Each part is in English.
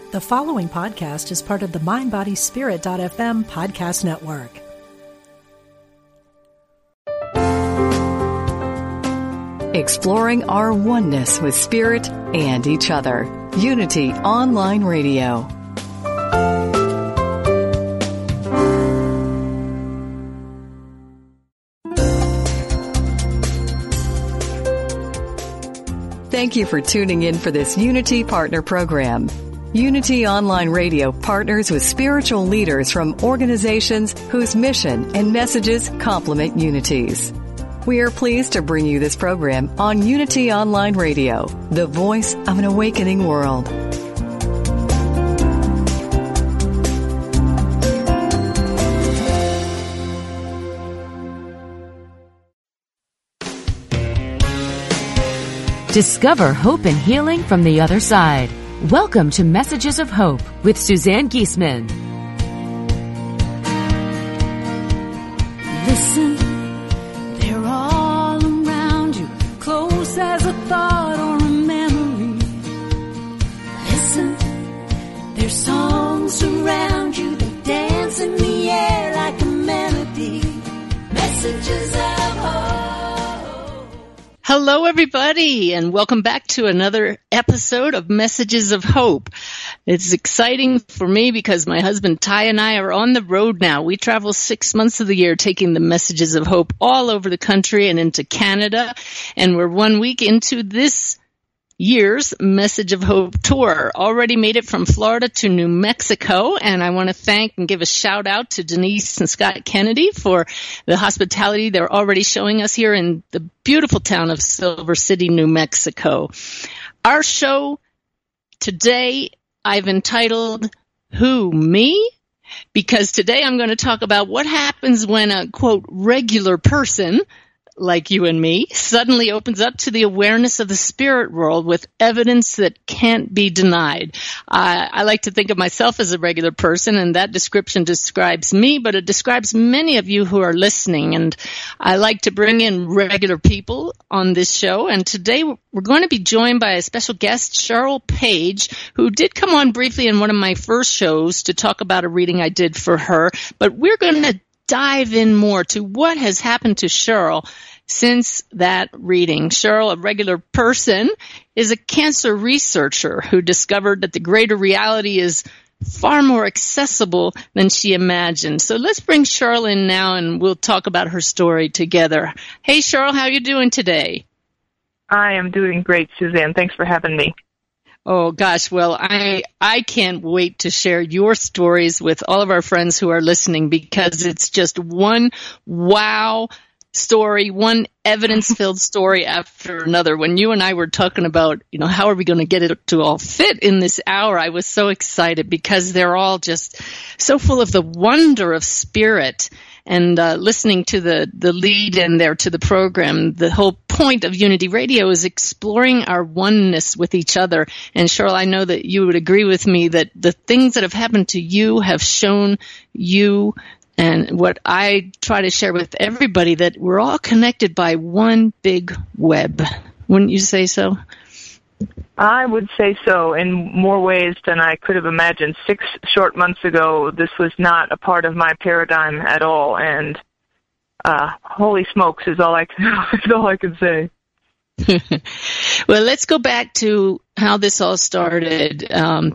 The following podcast is part of the MindBodySpirit.fm podcast network. Exploring our oneness with Spirit and each other. Unity Online Radio. Thank you for tuning in for this Unity Partner Program. Unity Online Radio partners with spiritual leaders from organizations whose mission and messages complement Unity's. We are pleased to bring you this program on Unity Online Radio, the voice of an awakening world. Discover hope and healing from the other side. Welcome to Messages of Hope with Suzanne Giesemann. Listen, they're all around you, close as a thought or a memory. Listen, their songs surround you, they dance in the air like a melody. Messages of Hope. Hello, everybody, and welcome back to another episode of Messages of Hope. It's exciting for me because my husband Ty and I are on the road now. We travel 6 months of the year taking the Messages of Hope all over the country and into Canada, and we're 1 week into this year's Message of Hope tour. Already made it from Florida to New Mexico, and I want to thank and give a shout out to Denise and Scott Kennedy for the hospitality they're already showing us here in the beautiful town of Silver City, New Mexico. Our show today I've entitled, Who, Me? Because today I'm going to talk about what happens when a, quote, regular person like you and me, suddenly opens up to the awareness of the spirit world with evidence that can't be denied. I like to think of myself as a regular person, and that description describes me, but it describes many of you who are listening. And I like to bring in regular people on this show. And today we're going to be joined by a special guest, Cheryl Page, who did come on briefly in one of my first shows to talk about a reading I did for her. But we're going to dive in more to what has happened to Cheryl since that reading. Cheryl, a regular person, is a cancer researcher who discovered that the greater reality is far more accessible than she imagined. So let's bring Cheryl in now and we'll talk about her story together. Hey, Cheryl, how are you doing today? I am doing great, Suzanne. Thanks for having me. Oh, gosh. Well, I can't wait to share your stories with all of our friends who are listening because it's just one wow story, one evidence-filled story after another. When you and I were talking about, how are we going to get it to all fit in this hour, I was so excited because they're all just so full of the wonder of spirit. And listening to the lead in there to the program, the whole point of Unity Radio is exploring our oneness with each other. And Cheryl, I know that you would agree with me that the things that have happened to you have shown you, and what I try to share with everybody, that we're all connected by one big web. Wouldn't you say so? I would say so, in more ways than I could have imagined. 6 short months ago, this was not a part of my paradigm at all, and holy smokes is all I can say. Well, let's go back to how this all started.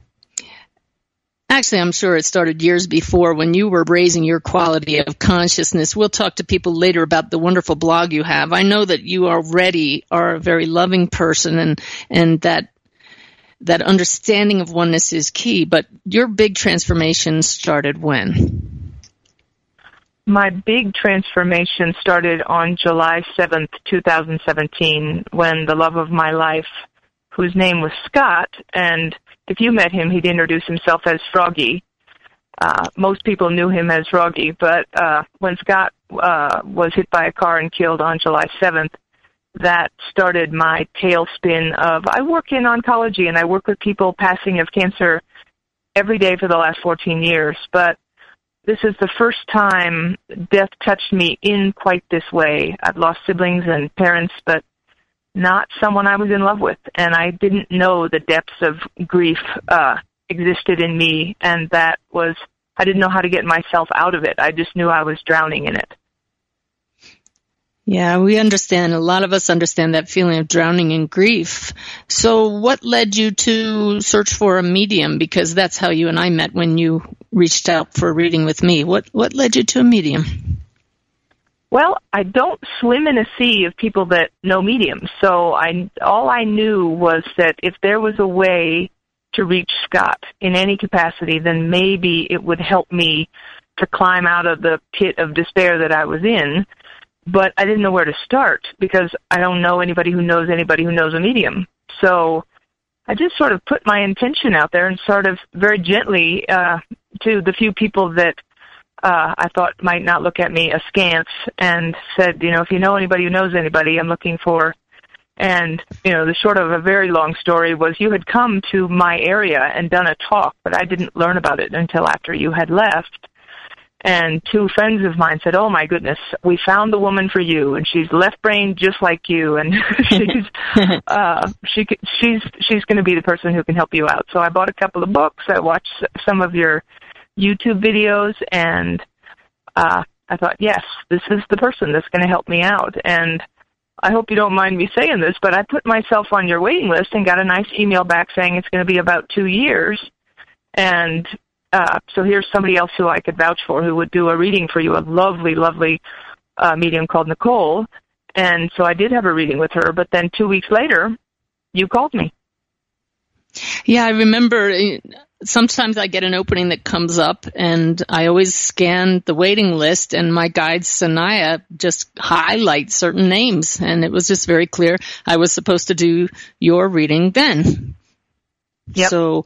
Actually, I'm sure it started years before when you were raising your quality of consciousness. We'll talk to people later about the wonderful blog you have. I know that you already are a very loving person and that understanding of oneness is key. But your big transformation started when? My big transformation started on July 7th, 2017, when the love of my life, whose name was Scott, and if you met him, he'd introduce himself as Froggy. Most people knew him as Froggy, but when Scott was hit by a car and killed on July 7th, that started my tailspin of, I work in oncology and I work with people passing of cancer every day for the last 14 years, but this is the first time death touched me in quite this way. I've lost siblings and parents, but not someone I was in love with, and I didn't know the depths of grief existed in me, and that was, I didn't know how to get myself out of it. I just knew I was drowning in it. Yeah, we understand. A lot of us understand that feeling of drowning in grief. So what led you to search for a medium? Because that's how you and I met when you reached out for a reading with me. What led you to a medium? Well, I don't swim in a sea of people that know mediums. So all I knew was that if there was a way to reach Scott in any capacity, then maybe it would help me to climb out of the pit of despair that I was in. But I didn't know where to start because I don't know anybody who knows a medium. So I just sort of put my intention out there and sort of very gently to the few people that I thought might not look at me askance and said, if you know anybody who knows anybody, I'm looking for. And, the short of a very long story was you had come to my area and done a talk, but I didn't learn about it until after you had left. And two friends of mine said, "Oh my goodness, we found the woman for you, and she's left-brained just like you, and she's going to be the person who can help you out." So I bought a couple of books. I watched some of your YouTube videos, and I thought, yes, this is the person that's going to help me out. And I hope you don't mind me saying this, but I put myself on your waiting list and got a nice email back saying it's going to be about 2 years, and so here's somebody else who I could vouch for who would do a reading for you, a lovely, lovely medium called Nicole. And so I did have a reading with her, but then 2 weeks later, you called me. Yeah, I remember sometimes I get an opening that comes up, and I always scan the waiting list, and my guide, Sanaya, just highlights certain names, and it was just very clear I was supposed to do your reading then. Yep. So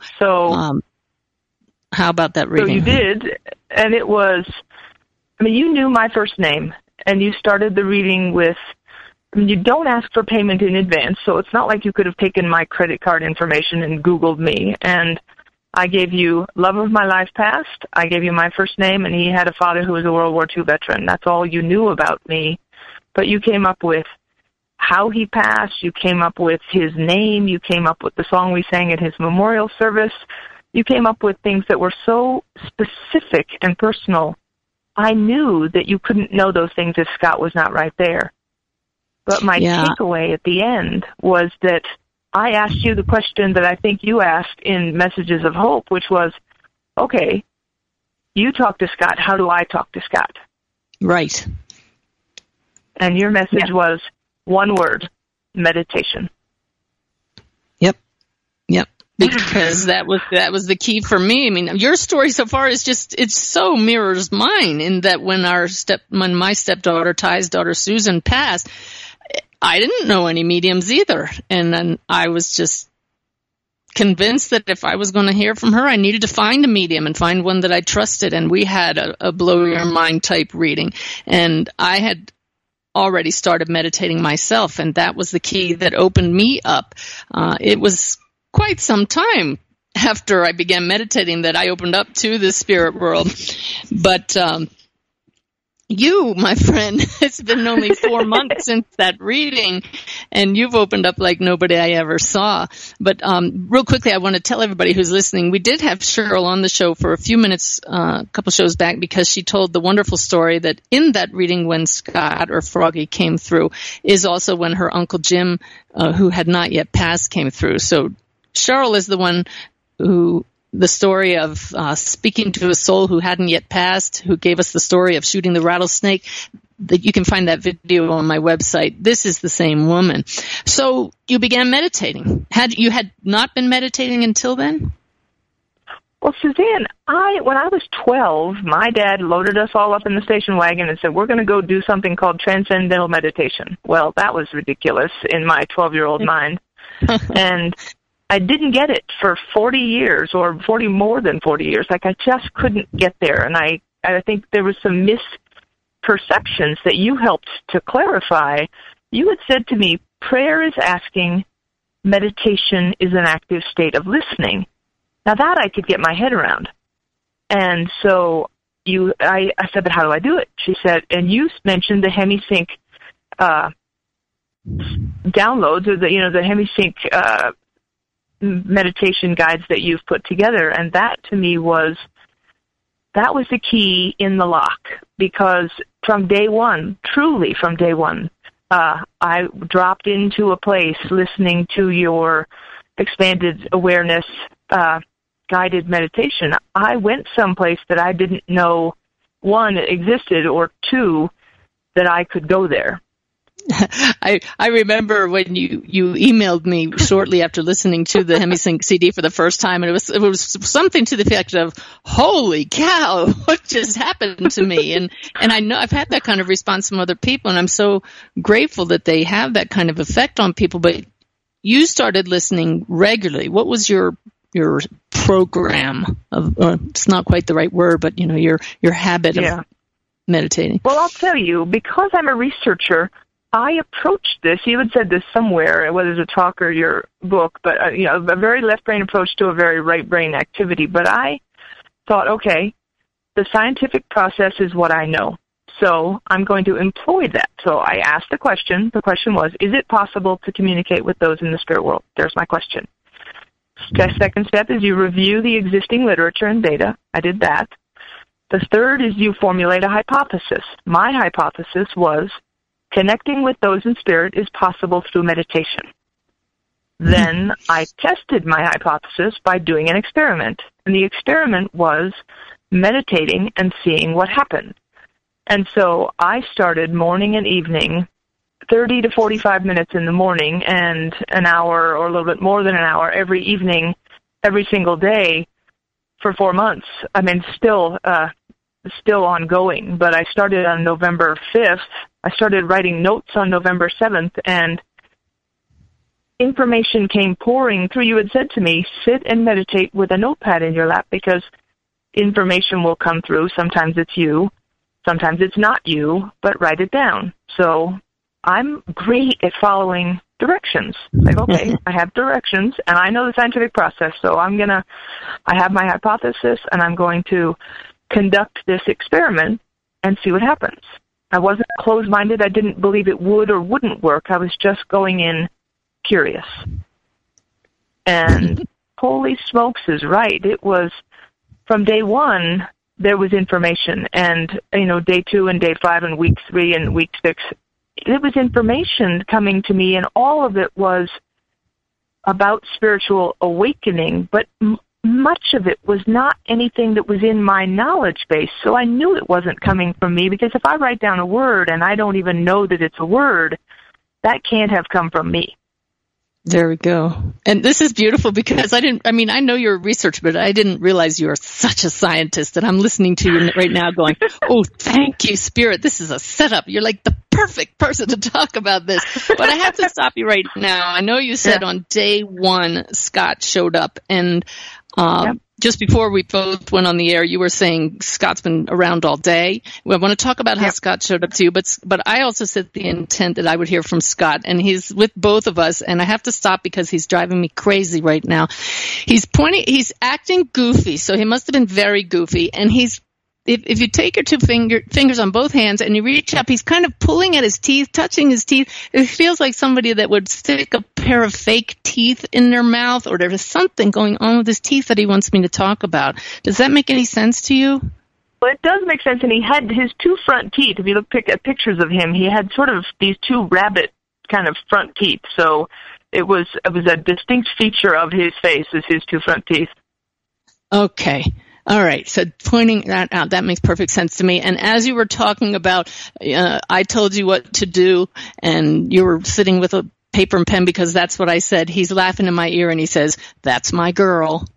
how about that reading? So you did, and it was, you knew my first name, and you started the reading with, you don't ask for payment in advance, so it's not like you could have taken my credit card information and Googled me. And I gave you love of my life past, I gave you my first name, and he had a father who was a World War II veteran. That's all you knew about me. But you came up with how he passed, you came up with his name, you came up with the song we sang at his memorial service. You came up with things that were so specific and personal. I knew that you couldn't know those things if Scott was not right there. But my takeaway at the end was that I asked you the question that I think you asked in Messages of Hope, which was, okay, you talk to Scott, how do I talk to Scott? Right. And your message was one word, meditation. Yep. Because that was the key for me. Your story so far is it so mirrors mine in that when my stepdaughter, Ty's daughter, Susan, passed, I didn't know any mediums either. And then I was just convinced that if I was going to hear from her, I needed to find a medium and find one that I trusted. And we had a blow your mind type reading. And I had already started meditating myself, and that was the key that opened me up. It was quite some time after I began meditating that I opened up to the spirit world. But you, my friend, it's been only 4 months since that reading, and you've opened up like nobody I ever saw. But real quickly, I want to tell everybody who's listening, we did have Cheryl on the show for a few minutes, a couple shows back, because she told the wonderful story that in that reading when Scott or Froggy came through is also when her Uncle Jim, who had not yet passed, came through. So Cheryl is the one who, the story of speaking to a soul who hadn't yet passed, who gave us the story of shooting the rattlesnake. That you can find that video on my website. This is the same woman. So you began meditating. You had not been meditating until then? Well, Suzanne, when I was 12, my dad loaded us all up in the station wagon and said, we're going to go do something called transcendental meditation. Well, that was ridiculous in my 12-year-old mind. And I didn't get it for 40 years or more than 40 years. Like, I just couldn't get there. And I think there was some misperceptions that you helped to clarify. You had said to me, prayer is asking, meditation is an active state of listening. Now, that I could get my head around. And so I said, but how do I do it? She said, and you mentioned the HemiSync downloads, or the HemiSync meditation guides that you've put together. And that to me was the key in the lock, because from day one, truly from day one, I dropped into a place listening to your expanded awareness guided meditation. I went someplace that I didn't know, one, existed, or two, that I could go there. I remember when you emailed me shortly after listening to the HemiSync CD for the first time, and it was something to the effect of, "Holy cow, what just happened to me?" And I know I've had that kind of response from other people, and I'm so grateful that they have that kind of effect on people. But you started listening regularly. What was your program of? It's not quite the right word, but your habit of meditating. Well, I'll tell you, because I'm a researcher, I approached this. You had said this somewhere, whether it's a talk or your book, but a very left brain approach to a very right brain activity. But I thought, okay, the scientific process is what I know, so I'm going to employ that. So I asked the question. The question was, is it possible to communicate with those in the spirit world? There's my question. The second step is you review the existing literature and data. I did that. The third is you formulate a hypothesis. My hypothesis was connecting with those in spirit is possible through meditation. Then I tested my hypothesis by doing an experiment. And the experiment was meditating and seeing what happened. And so I started morning and evening, 30 to 45 minutes in the morning and an hour or a little bit more than an hour every evening, every single day for 4 months. I mean, still ongoing, but I started on November 5th. I started writing notes on November 7th, and information came pouring through. You had said to me, sit and meditate with a notepad in your lap, because information will come through. Sometimes it's you, sometimes it's not you, but write it down. So I'm great at following directions. Like, okay, I have directions, and I know the scientific process, so I have my hypothesis, and I'm going to conduct this experiment and see what happens. I wasn't closed-minded. I didn't believe it would or wouldn't work. I was just going in curious. And holy smokes is right. It was, from day one, there was information. And, day 2 and day 5 and week 3 and week 6, there was information coming to me, and all of it was about spiritual awakening, but much of it was not anything that was in my knowledge base. So I knew it wasn't coming from me, because if I write down a word and I don't even know that it's a word, that can't have come from me. There we go. And this is beautiful, because I know you're a researcher, but I didn't realize you are such a scientist that I'm listening to you right now going, oh, thank you, Spirit. This is a setup. You're like the perfect person to talk about this. But I have to stop you right now. I know you said on day 1, Scott showed up, and just before we both went on the air, you were saying Scott's been around all day. I want to talk about how Scott showed up to you, but I also said the intent that I would hear from Scott, and he's with both of us, and I have to stop because he's driving me crazy right now. He's acting goofy, so he must have been very goofy, and if you take your two fingers on both hands and you reach up, he's kind of pulling at his teeth, touching his teeth. It feels like somebody that would stick a pair of fake teeth in their mouth, or there's something going on with his teeth that he wants me to talk about. Does that make any sense to you? Well, it does make sense, and he had his 2 front teeth. If you look at pictures of him, he had sort of these 2 rabbit kind of front teeth. So it was a distinct feature of his face, is his 2 front teeth. Okay. All right. So pointing that out, that makes perfect sense to me. And as you were talking about, I told you what to do, and you were sitting with a paper and pen because that's what I said. He's laughing in my ear and he says, "That's my girl."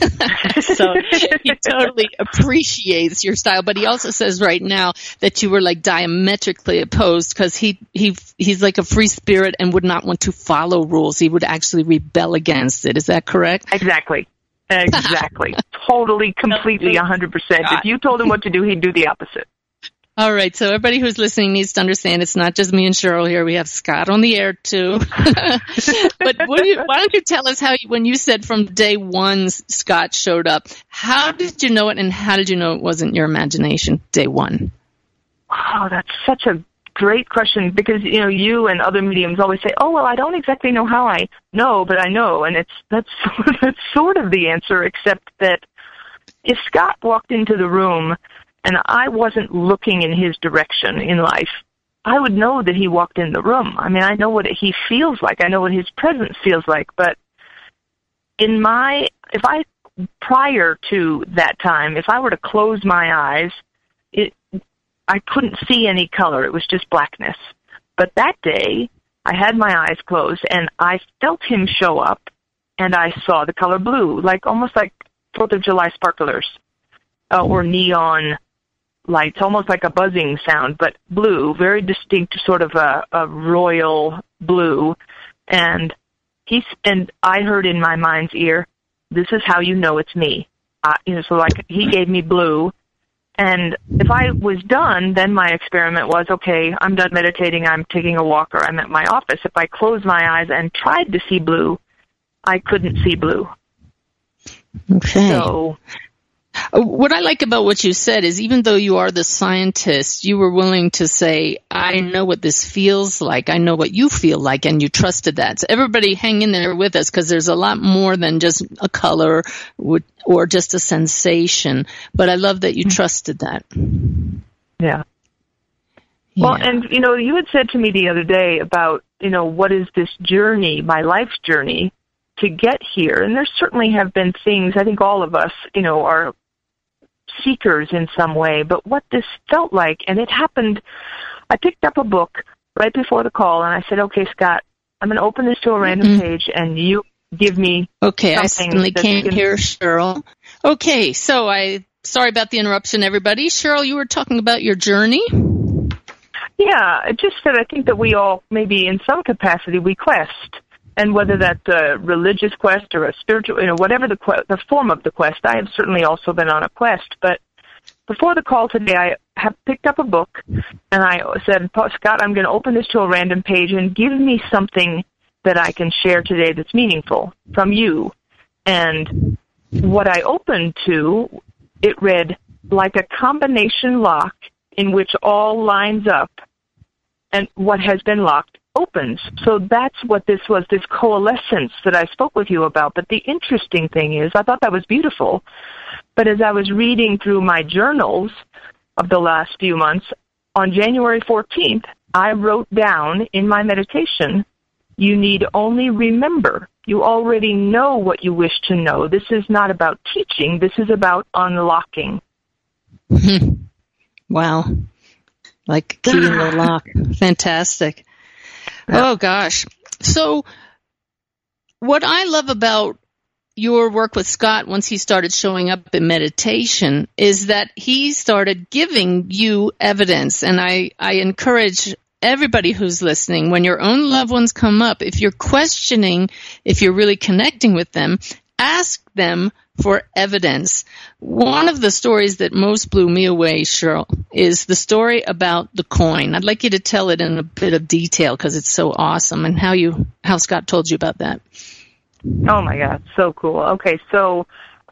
So he totally appreciates your style. But he also says right now that you were like diametrically opposed, because he's like a free spirit and would not want to follow rules. He would actually rebel against it. Is that correct? Exactly. Totally, completely, 100%. If you told him what to do, he'd do the opposite. All right. So everybody who's listening needs to understand it's not just me and Cheryl here. We have Scott on the air too. But why don't you tell us how, when you said from day 1 Scott showed up, how did you know it, and how did you know it wasn't your imagination day 1? Oh, that's such a great question, because, you and other mediums always say, oh, well, I don't exactly know how I know, but I know. And that's sort of the answer, except that if Scott walked into the room and I wasn't looking in his direction in life, I would know that he walked in the room. I mean, I know what he feels like. I know what his presence feels like. But prior to that time, if I were to close my eyes, I couldn't see any color. It was just blackness. But that day, I had my eyes closed, and I felt him show up, and I saw the color blue, almost like 4th of July sparklers or neon lights, almost like a buzzing sound, but blue, very distinct, sort of a royal blue. And I heard in my mind's ear, this is how you know it's me. So he gave me blue. And if I was done, then my experiment was, okay, I'm done meditating, I'm taking a walk, or I'm at my office. If I closed my eyes and tried to see blue, I couldn't see blue. Okay. So, what I like about what you said is, even though you are the scientist, you were willing to say, I know what this feels like. I know what you feel like, and you trusted that. So everybody hang in there with us, because there's a lot more than just a color or just a sensation. But I love that you trusted that. Yeah. Well, and, you had said to me the other day about, what is this journey, my life's journey, to get here. And there certainly have been things, I think all of us, are seekers in some way, but what this felt like, and it happened, I picked up a book right before the call, and I said, okay, Scott, I'm going to open this to a random page, and you give me okay, something. I certainly can't hear Cheryl. Okay, so sorry about the interruption, everybody. Cheryl, you were talking about your journey? Yeah, just that I think that we all, maybe in some capacity, we quest. And whether that's a religious quest or a spiritual, whatever the form of the quest, I have certainly also been on a quest. But before the call today, I have picked up a book, and I said, Scott, I'm going to open this to a random page and give me something that I can share today that's meaningful from you. And what I opened to, it read, like a combination lock in which all lines up, and what has been locked opens. So that's what this was, this coalescence that I spoke with you about. But the interesting thing is, I thought that was beautiful, but as I was reading through my journals of the last few months, on January 14th, I wrote down in my meditation, you need only remember. You already know what you wish to know. This is not about teaching. This is about unlocking. Wow. Like key in the lock. Fantastic. Oh, gosh. So what I love about your work with Scott once he started showing up in meditation is that he started giving you evidence. And I encourage everybody who's listening, when your own loved ones come up, if you're questioning, if you're really connecting with them, ask them for evidence. One of the stories that most blew me away, Cheryl, is the story about the coin. I'd like you to tell it in a bit of detail because it's so awesome, and how Scott told you about that. Oh my God, so cool. Okay, so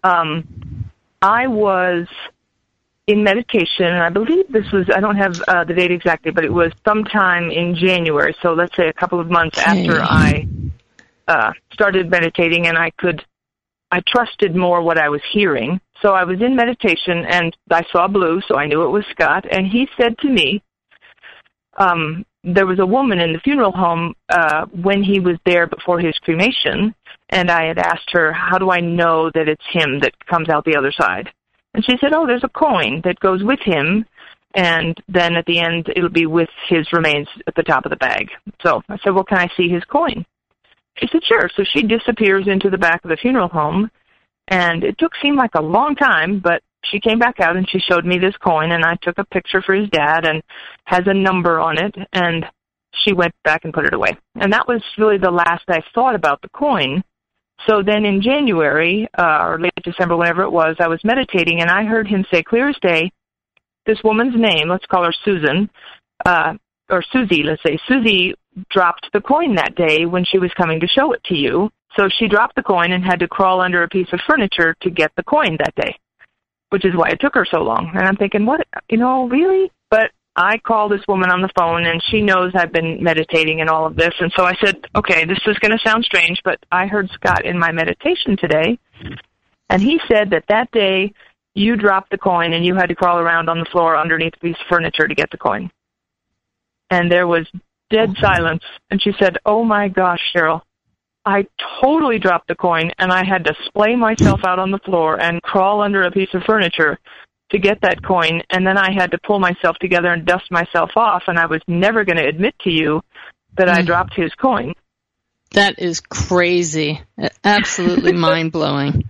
I was in meditation, and I believe this was, I don't have the date exactly, but it was sometime in January, so let's say a couple of months after I started meditating, and I trusted more what I was hearing. So I was in meditation, and I saw blue, so I knew it was Scott. And he said to me, there was a woman in the funeral home when he was there before his cremation, and I had asked her, how do I know that it's him that comes out the other side? And she said, there's a coin that goes with him, and then at the end it'll be with his remains at the top of the bag. So I said, well, can I see his coin? She said, sure. So she disappears into the back of the funeral home, and it seemed like a long time, but she came back out and she showed me this coin, and I took a picture for his dad and has a number on it, and she went back and put it away. And that was really the last I thought about the coin. So then in January, or late December, whenever it was, I was meditating, and I heard him say clear as day, this woman's name, let's call her Susan, or Susie, let's say. Susie dropped the coin that day when she was coming to show it to you. So she dropped the coin and had to crawl under a piece of furniture to get the coin that day, which is why it took her so long. And I'm thinking, what, really? But I call this woman on the phone, and she knows I've been meditating and all of this. And so I said, okay, this is going to sound strange, but I heard Scott in my meditation today, and he said that day you dropped the coin and you had to crawl around on the floor underneath a piece of furniture to get the coin. And there was dead silence. And she said, oh, my gosh, Cheryl, I totally dropped the coin, and I had to splay myself out on the floor and crawl under a piece of furniture to get that coin, and then I had to pull myself together and dust myself off, and I was never going to admit to you that I dropped his coin. That is crazy. Absolutely mind-blowing.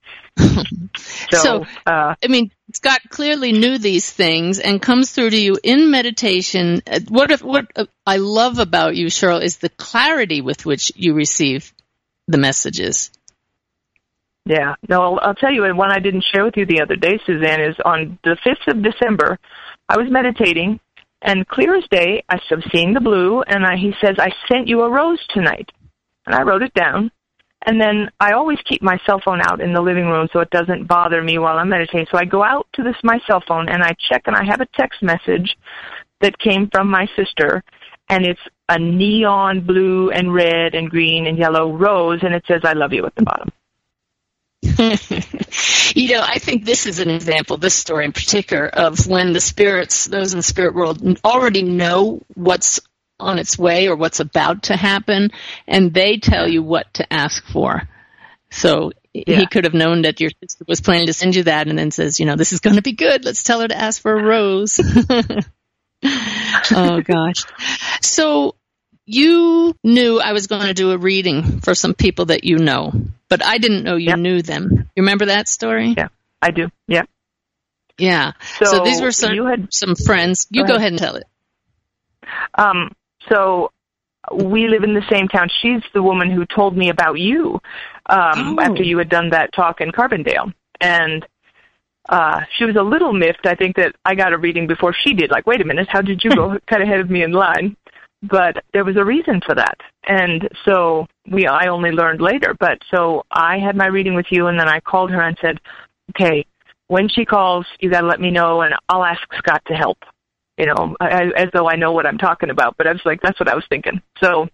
So, Scott clearly knew these things and comes through to you in meditation. What I love about you, Cheryl, is the clarity with which you receive the messages. Yeah. No, I'll tell you, and one I didn't share with you the other day, Suzanne, is on the 5th of December, I was meditating, and clear as day, I was seeing the blue, and he says, I sent you a rose tonight. And I wrote it down. And then I always keep my cell phone out in the living room so it doesn't bother me while I'm meditating. So I go out to my cell phone, and I check, and I have a text message that came from my sister, and it's a neon blue and red and green and yellow rose, and it says, I love you at the bottom. I think this is an example, this story in particular, of when the spirits, those in the spirit world, already know what's on its way or what's about to happen, and they tell you what to ask for. So he could have known that your sister was planning to send you that and then says, this is going to be good. Let's tell her to ask for a rose. Oh, gosh. So you knew I was going to do a reading for some people that you know, but I didn't know you knew them. You remember that story? Yeah, I do. Yeah. Yeah. So these were some friends. You go ahead and tell it. So we live in the same town. She's the woman who told me about you after you had done that talk in Carbondale. And she was a little miffed, I think, that I got a reading before she did. Like, wait a minute, how did you go cut ahead of me in line? But there was a reason for that. And so I only learned later. But so I had my reading with you, and then I called her and said, okay, when she calls, you got to let me know, and I'll ask Scott to help. As though I know what I'm talking about, but I was like, that's what I was thinking. So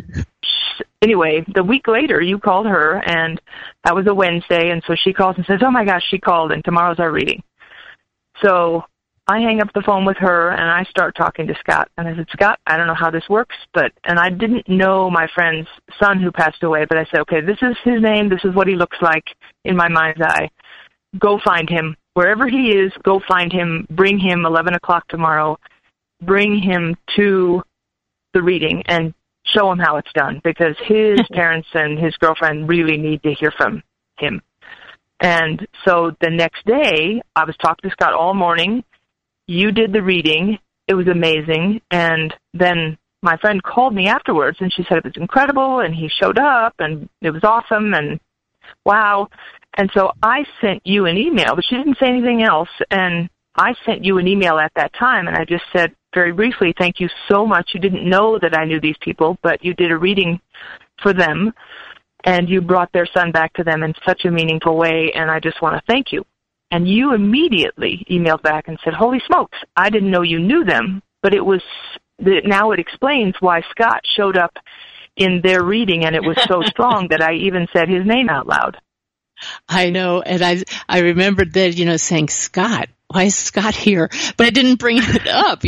anyway, the week later, you called her, and that was a Wednesday, and so she calls and says, oh my gosh, she called, and tomorrow's our reading. So I hang up the phone with her, and I start talking to Scott, and I said, Scott, I don't know how this works, and I didn't know my friend's son who passed away, but I said, okay, this is his name, this is what he looks like in my mind's eye. Go find him. Wherever he is, go find him, bring him 11 o'clock tomorrow, bring him to the reading and show him how it's done, because his parents and his girlfriend really need to hear from him. And so the next day, I was talking to Scott all morning. You did the reading. It was amazing. And then my friend called me afterwards, and she said it was incredible, and he showed up, and it was awesome, and wow. And so I sent you an email, but she didn't say anything else. And I sent you an email at that time, and I just said very briefly, thank you so much. You didn't know that I knew these people, but you did a reading for them, and you brought their son back to them in such a meaningful way, and I just want to thank you. And you immediately emailed back and said, holy smokes, I didn't know you knew them, but now it explains why Scott showed up in their reading, and it was so strong that I even said his name out loud. I know, and I remembered that, saying, Scott, why is Scott here? But I didn't bring it up,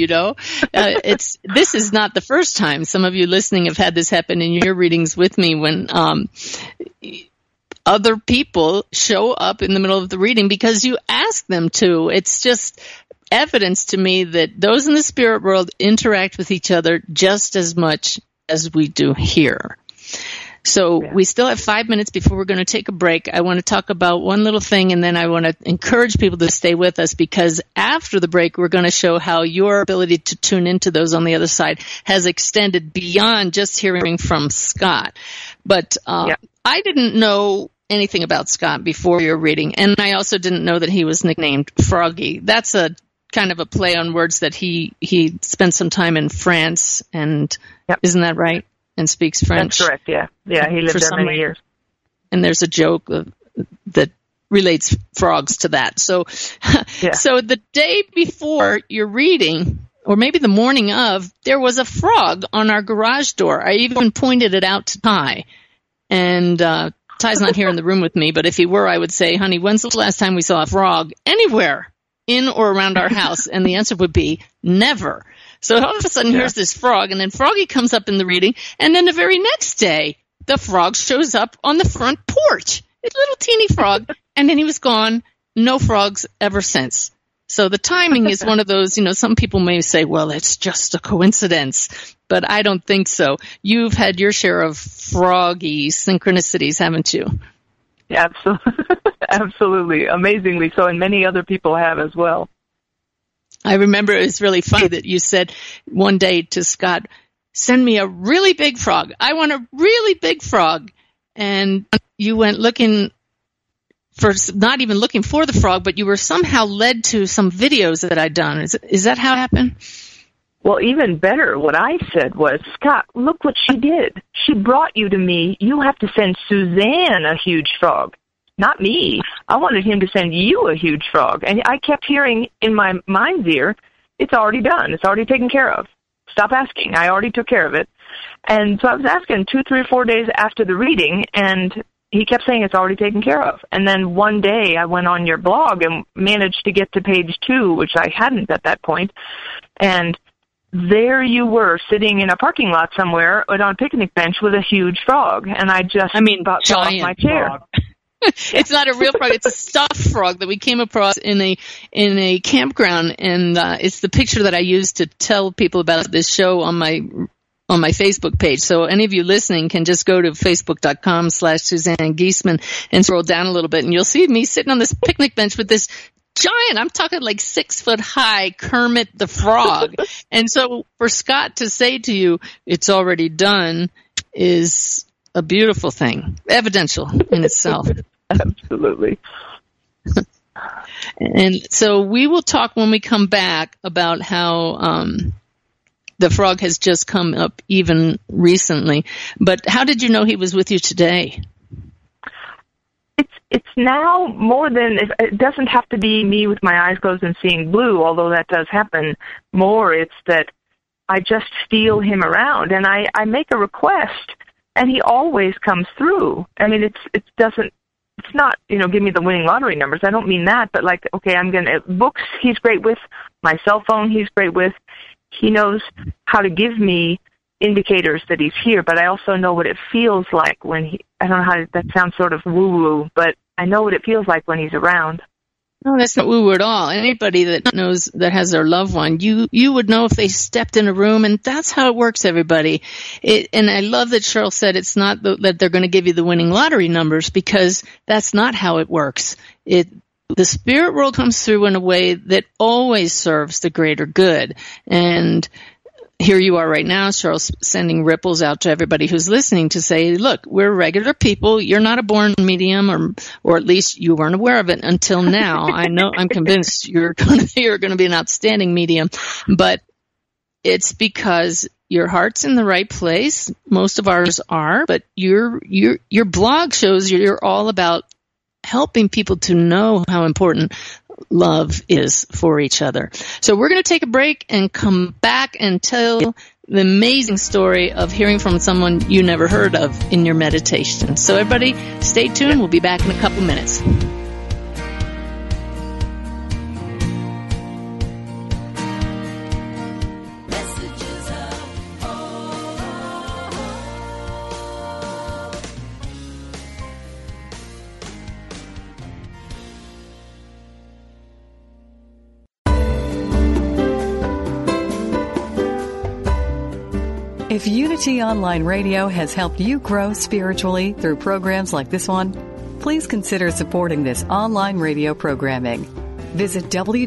this is not the first time. Some of you listening have had this happen in your readings with me when other people show up in the middle of the reading because you ask them to. It's just evidence to me that those in the spirit world interact with each other just as much as we do here. So we still have 5 minutes before we're going to take a break. I want to talk about one little thing, and then I want to encourage people to stay with us, because after the break, we're going to show how your ability to tune into those on the other side has extended beyond just hearing from Scott. But I didn't know anything about Scott before your reading, and I also didn't know that he was nicknamed Froggy. That's a kind of a play on words that he spent some time in France, and isn't that right? And speaks French. That's correct, yeah. Yeah, he lived there many years. And there's a joke that relates frogs to that. So, so the day before your reading, or maybe the morning of, there was a frog on our garage door. I even pointed it out to Ty. And Ty's not here in the room with me, but if he were, I would say, honey, when's the last time we saw a frog anywhere in or around our house? And the answer would be never. So all of a sudden, here's this frog, and then Froggy comes up in the reading, and then the very next day, the frog shows up on the front porch. It's a little teeny frog, and then he was gone. No frogs ever since. So the timing is one of those, some people may say, well, it's just a coincidence, but I don't think so. You've had your share of froggy synchronicities, haven't you? Yeah, absolutely. Amazingly so, and many other people have as well. I remember it was really funny that you said one day to Scott, send me a really big frog. I want a really big frog. And you went looking for, not even looking for the frog, but you were somehow led to some videos that I'd done. Is that how it happened? Well, even better, what I said was, Scott, look what she did. She brought you to me. You have to send Suzanne a huge frog, not me. I wanted him to send you a huge frog. And I kept hearing in my mind's ear, it's already done. It's already taken care of. Stop asking. I already took care of it. And so I was asking 2, 3, or 4 days after the reading, and he kept saying it's already taken care of. And then one day I went on your blog and managed to get to page 2, which I hadn't at that point. And there you were sitting in a parking lot somewhere on a picnic bench with a huge frog. And I just about fell off my chair. It's not a real frog. It's a stuffed frog that we came across in a campground. And it's the picture that I use to tell people about this show on my Facebook page. So any of you listening can just go to facebook.com/Suzanne Giesemann and scroll down a little bit, and you'll see me sitting on this picnic bench with this giant, I'm talking like 6 foot high Kermit the Frog. And so for Scott to say to you, it's already done, is a beautiful thing, evidential in itself. Absolutely. And so we will talk when we come back about how the frog has just come up even recently. But how did you know he was with you today? It's now more than, it doesn't have to be me with my eyes closed and seeing blue, although that does happen more. It's that I just feel him around, and I make a request, and he always comes through. I mean, it's not, give me the winning lottery numbers. I don't mean that, but like, okay, books he's great with, my cell phone he's great with. He knows how to give me indicators that he's here, but I also know what it feels like when I don't know how that sounds sort of woo-woo, but I know what it feels like when he's around. No, that's not woo-woo at all. Anybody that knows, that has their loved one, you would know if they stepped in a room, and that's how it works, everybody. And I love that Cheryl said it's not that they're going to give you the winning lottery numbers, because that's not how it works. The spirit world comes through in a way that always serves the greater good. And here you are right now, Cheryl's sending ripples out to everybody who's listening to say, look, we're regular people. You're not a born medium, or at least you weren't aware of it until now. I'm convinced you're going to be an outstanding medium, but it's because your heart's in the right place. Most of ours are, but your blog shows you're all about helping people to know how important love is for each other. So we're going to take a break and come back and tell the amazing story of hearing from someone you never heard of in your meditation. So everybody, stay tuned. We'll be back in a couple minutes. If Unity Online Radio has helped you grow spiritually through programs like this one, please consider supporting this online radio programming. Visit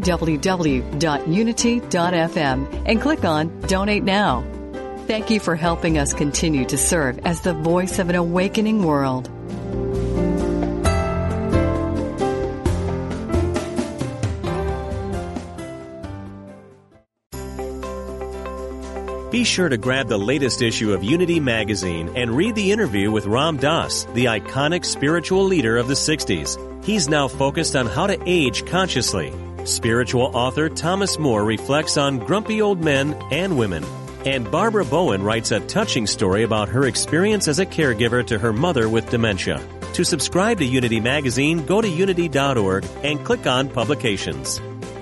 www.unity.fm and click on Donate Now. Thank you for helping us continue to serve as the voice of an awakening world. Be sure to grab the latest issue of Unity Magazine and read the interview with Ram Dass, the iconic spiritual leader of the 60s. He's now focused on how to age consciously. Spiritual author Thomas Moore reflects on grumpy old men and women. And Barbara Bowen writes a touching story about her experience as a caregiver to her mother with dementia. To subscribe to Unity Magazine, go to unity.org and click on Publications.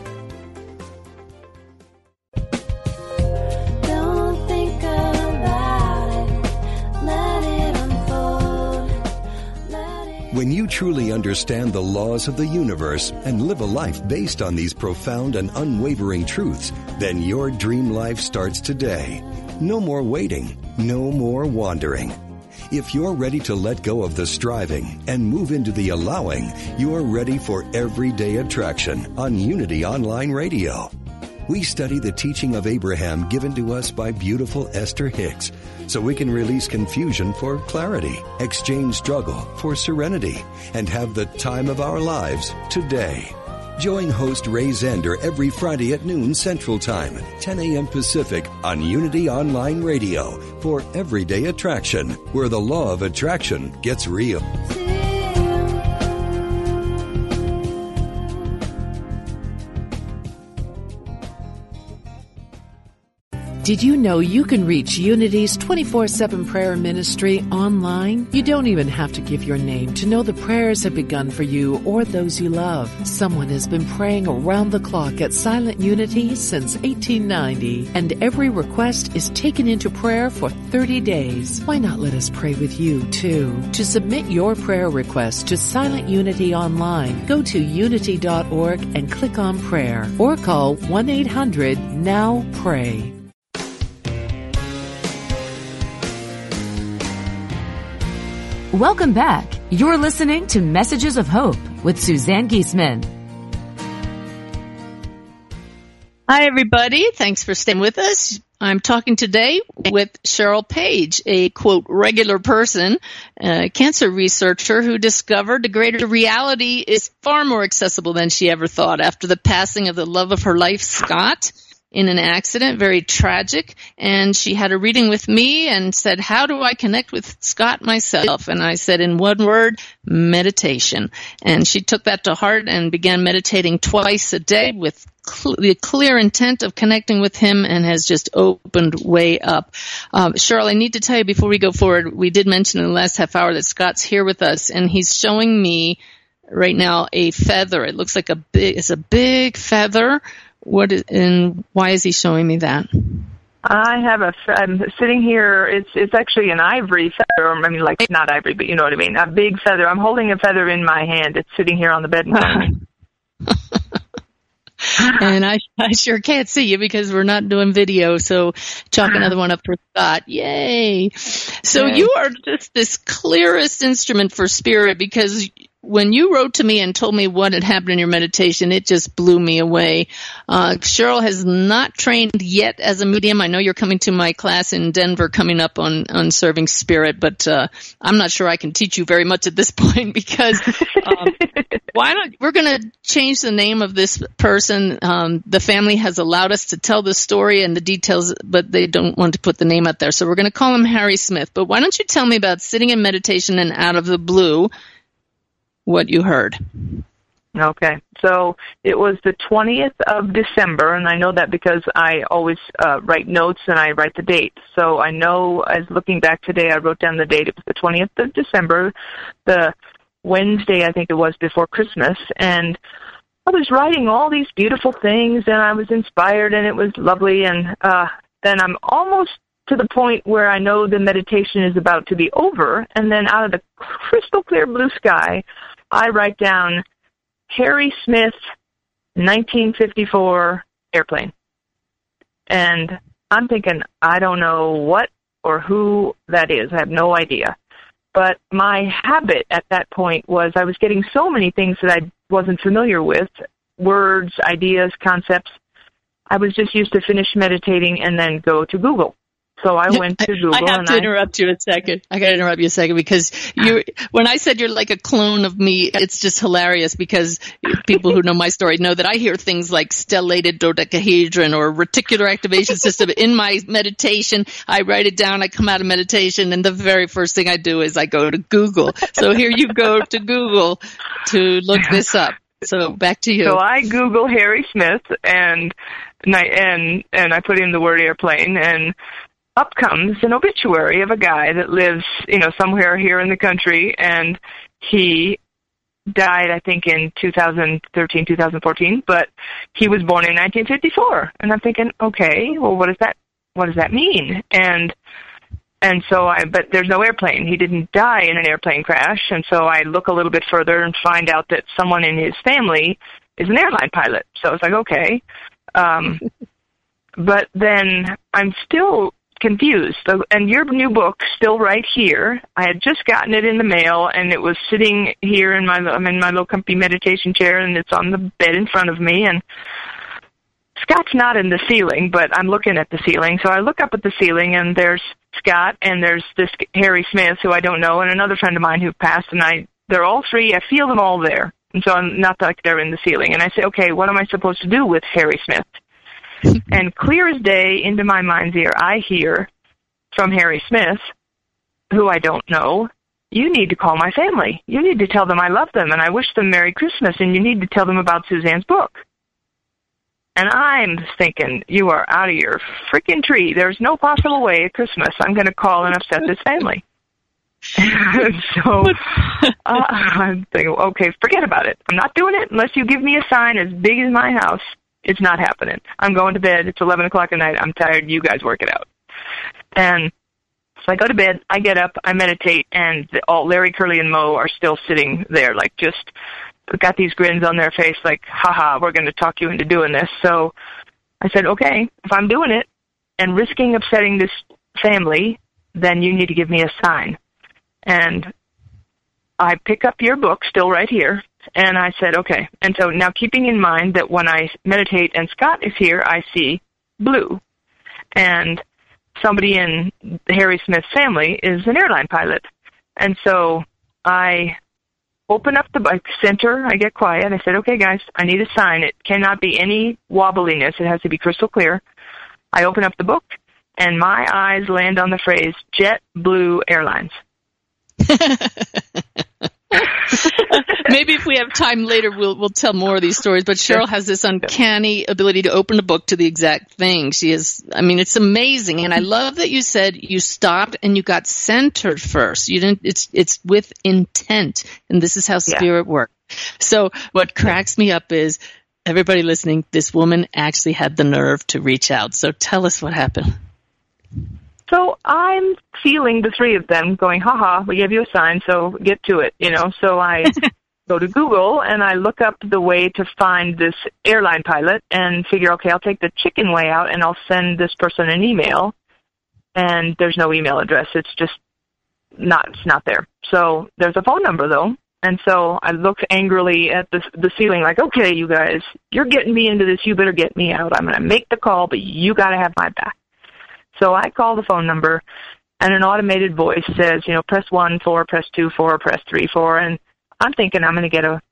Don't think about it. Let it unfold. When you truly understand the laws of the universe and live a life based on these profound and unwavering truths, then your dream life starts today. No more waiting, no more wandering. If you're ready to let go of the striving and move into the allowing, you're ready for Everyday Attraction on Unity Online Radio. We study the teaching of Abraham given to us by beautiful Esther Hicks, so we can release confusion for clarity, exchange struggle for serenity, and have the time of our lives today. Join host Ray Zander every Friday at noon Central Time, 10 a.m. Pacific on Unity Online Radio for Everyday Attraction, where the law of attraction gets real. Did you know you can reach Unity's 24/7 prayer ministry online? You don't even have to give your name to know the prayers have begun for you or those you love. Someone has been praying around the clock at Silent Unity since 1890, and every request is taken into prayer for 30 days. Why not let us pray with you, too? To submit your prayer request to Silent Unity Online, go to unity.org and click on prayer, or call 1-800-NOW-PRAY. Welcome back. You're listening to Messages of Hope with Suzanne Giesemann. Hi, everybody. Thanks for staying with us. I'm talking today with Cheryl Page, a, quote, regular person, a cancer researcher who discovered the greater reality is far more accessible than she ever thought after the passing of the love of her life, Scott, in an accident, very tragic. And she had a reading with me and said, how do I connect with Scott myself? And I said, in one word, meditation. And she took that to heart and began meditating twice a day with the clear intent of connecting with him, and has just opened way up. Cheryl, I need to tell you before we go forward, we did mention in the last half hour that Scott's here with us, and he's showing me right now a feather. It looks like it's a big feather. And why is he showing me that? I'm sitting here, it's actually an ivory feather, I mean, like, not ivory, but you know what I mean, a big feather. I'm holding a feather in my hand. It's sitting here on the bed in front of me. And I sure can't see you because we're not doing video, so chalk another one up for Scott. Yay! So you are just this clearest instrument for spirit, because when you wrote to me and told me what had happened in your meditation, it just blew me away. Cheryl has not trained yet as a medium. I know you're coming to my class in Denver coming up on serving spirit, but I'm not sure I can teach you very much at this point, because we're going to change the name of this person. The family has allowed us to tell the story and the details, but they don't want to put the name out there. So we're going to call him Harry Smith. But why don't you tell me about sitting in meditation and out of the blue, what you heard? Okay, so it was the 20th of December, and I know that because I always write notes and I write the date. So I know, as looking back today, I wrote down the date. It was the 20th of December, the Wednesday, I think it was, before Christmas, and I was writing all these beautiful things, and I was inspired, and it was lovely, and then I'm almost to the point where I know the meditation is about to be over, and then out of the crystal clear blue sky, I write down Harry Smith, 1954 airplane. And I'm thinking, I don't know what or who that is. I have no idea. But my habit at that point was I was getting so many things that I wasn't familiar with, words, ideas, concepts. I was just used to finish meditating and then go to Google. So I went to Google. I have to interrupt you a second. I got to interrupt you a second because when I said you're like a clone of me, it's just hilarious because people who know my story know that I hear things like stellated dodecahedron or reticular activation system in my meditation. I write it down. I come out of meditation, and the very first thing I do is I go to Google. So here you go to Google to look this up. So back to you. So I Google Harry Smith and I put in the word airplane, and up comes an obituary of a guy that lives, somewhere here in the country, and he died, I think, in 2013, 2014, but he was born in 1954. And I'm thinking, okay, well, what does that mean? And so but there's no airplane. He didn't die in an airplane crash. And so I look a little bit further and find out that someone in his family is an airline pilot. So I was like, okay. But then I'm still confused. And your new book, still right here. I had just gotten it in the mail, and it was sitting here I'm in my little comfy meditation chair, and it's on the bed in front of me. And Scott's not in the ceiling, but I'm looking at the ceiling. So I look up at the ceiling, and there's Scott, and there's this Harry Smith, who I don't know, and another friend of mine who passed, and they're all three. I feel them all there. And so I'm not like they're in the ceiling. And I say, okay, what am I supposed to do with Harry Smith? And clear as day, into my mind's ear, I hear from Harry Smith, who I don't know, you need to call my family. You need to tell them I love them, and I wish them Merry Christmas, and you need to tell them about Suzanne's book. And I'm thinking, you are out of your freaking tree. There's no possible way at Christmas I'm going to call and upset this family. So I'm thinking, okay, forget about it. I'm not doing it unless you give me a sign as big as my house. It's not happening. I'm going to bed. It's 11 o'clock at night. I'm tired. You guys work it out. And so I go to bed. I get up. I meditate. And all Larry, Curly, and Mo are still sitting there, like just got these grins on their face, like, haha, we're going to talk you into doing this. So I said, okay, if I'm doing it and risking upsetting this family, then you need to give me a sign. And I pick up your book, still right here, and I said, okay. And so now keeping in mind that when I meditate and Scott is here, I see blue. And somebody in Harry Smith's family is an airline pilot. And so I open up the center, I get quiet, I said, okay, guys, I need a sign. It cannot be any wobbliness. It has to be crystal clear. I open up the book, and my eyes land on the phrase, Jet Blue Airlines. Maybe if we have time later, we'll tell more of these stories. But Cheryl has this uncanny ability to open a book to the exact thing. She is, it's amazing. And I love that you said you stopped and you got centered first. You didn't. It's with intent, and this is how spirit works. So what cracks me up is everybody listening. This woman actually had the nerve to reach out. So tell us what happened. So I'm feeling the three of them going, haha, we gave you a sign, so get to it, So I go to Google and I look up the way to find this airline pilot and figure, okay, I'll take the chicken way out and I'll send this person an email. And there's no email address. It's just it's not there. So there's a phone number, though. And so I look angrily at the ceiling like, okay, you guys, you're getting me into this. You better get me out. I'm going to make the call, but you got to have my back. So I call the phone number, and an automated voice says, press 1 for, press 2 for, press 3 for, and I'm thinking I'm going to get a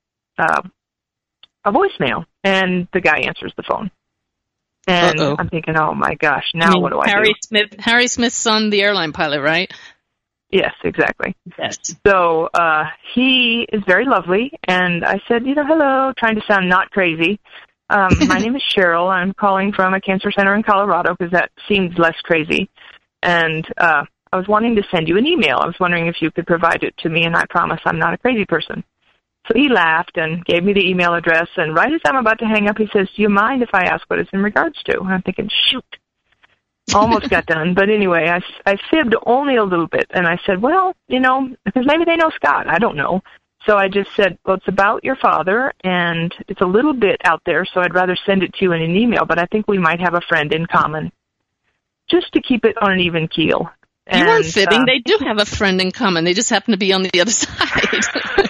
voicemail, and the guy answers the phone. And I'm thinking, oh, my gosh, now what do I do? Harry Smith's son, the airline pilot, right? Yes, exactly. Yes. So he is very lovely, and I said, hello, trying to sound not crazy. My name is Cheryl. I'm calling from a cancer center in Colorado because that seems less crazy. And I was wanting to send you an email. I was wondering if you could provide it to me, and I promise I'm not a crazy person. So he laughed and gave me the email address, and right as I'm about to hang up, he says, do you mind if I ask what it's in regards to? And I'm thinking, shoot. Almost got done. But anyway, I fibbed only a little bit, and I said, well, because maybe they know Scott. I don't know. So I just said, well, it's about your father, and it's a little bit out there, so I'd rather send it to you in an email, but I think we might have a friend in common, just to keep it on an even keel. You weren't fibbing. They do have a friend in common. They just happen to be on the other side.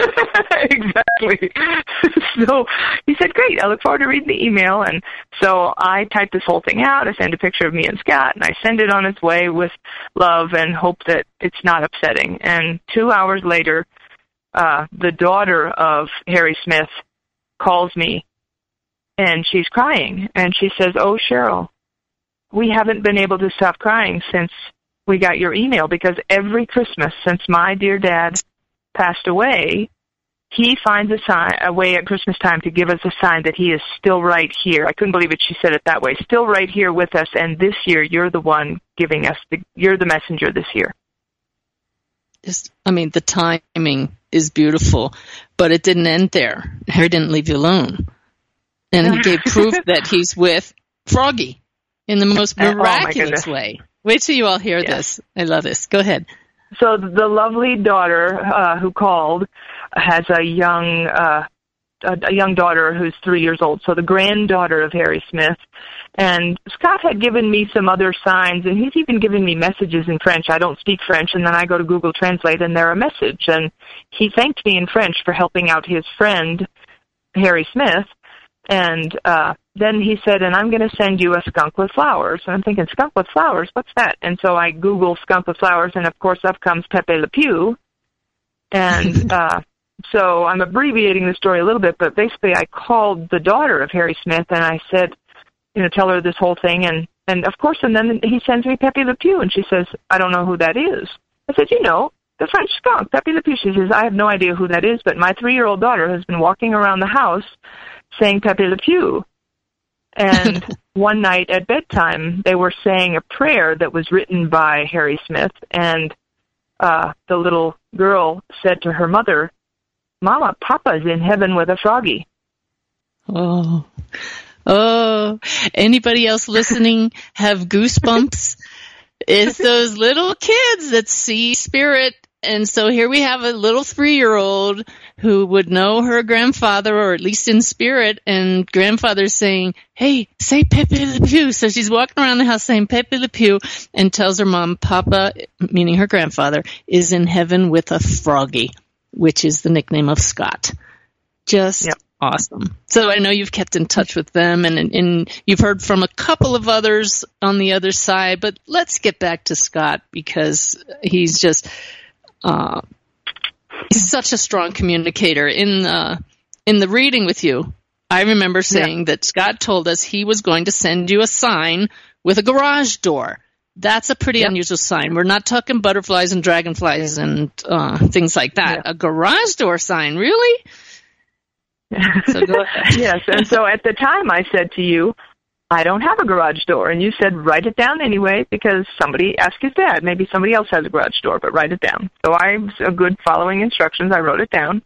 Exactly. So he said, great, I look forward to reading the email. And so I typed this whole thing out. I send a picture of me and Scott, and I send it on its way with love and hope that it's not upsetting. And 2 hours later, the daughter of Harry Smith calls me, and she's crying. And she says, oh, Cheryl, we haven't been able to stop crying since we got your email, because every Christmas since my dear dad passed away, he finds a way at Christmas time to give us a sign that he is still right here. I couldn't believe it. She said it that way. Still right here with us. And this year, you're the one giving us, you're the messenger this year. The timing is beautiful, but it didn't end there. Harry didn't leave you alone. And he gave proof that he's with Froggy in the most miraculous way. Wait till you all hear this. I love this. Go ahead. So the lovely daughter who called has a young daughter who's 3 years old, so the granddaughter of Harry Smith. And Scott had given me some other signs, and he's even given me messages in French. I don't speak French, and then I go to Google Translate, and they're a message. And he thanked me in French for helping out his friend, Harry Smith. And then he said, and I'm going to send you a skunk with flowers. And I'm thinking, skunk with flowers? What's that? And so I Google skunk with flowers, and, of course, up comes Pepe Le Pew. And so I'm abbreviating the story a little bit, but basically I called the daughter of Harry Smith, and I said, tell her this whole thing. And of course, and then he sends me Pepe Le Pew, and she says, I don't know who that is. I said, the French skunk, Pepe Le Pew. She says, I have no idea who that is, but my 3-year-old daughter has been walking around the house saying Pepe Le Pew. And one night at bedtime, they were saying a prayer that was written by Harry Smith, and the little girl said to her mother, Mama, Papa's in heaven with a froggy. Oh, anybody else listening have goosebumps? It's those little kids that see spirit. And so here we have a little 3-year-old who would know her grandfather, or at least in spirit, and grandfather's saying, hey, say Pepe Le Pew. So she's walking around the house saying Pepe Le Pew and tells her mom, Papa, meaning her grandfather, is in heaven with a froggy, which is the nickname of Scott. Just awesome. So I know you've kept in touch with them, and you've heard from a couple of others on the other side, but let's get back to Scott, because he's just... he's such a strong communicator. In the reading with you, I remember saying that Scott told us he was going to send you a sign with a garage door. That's a pretty unusual sign. We're not talking butterflies and dragonflies and things like that. A garage door sign, really? So go ahead. Yes, and so at the time I said to you, I don't have a garage door. And you said, write it down anyway, because somebody asked his dad. Maybe somebody else has a garage door, but write it down. So I was a good following instructions. I wrote it down.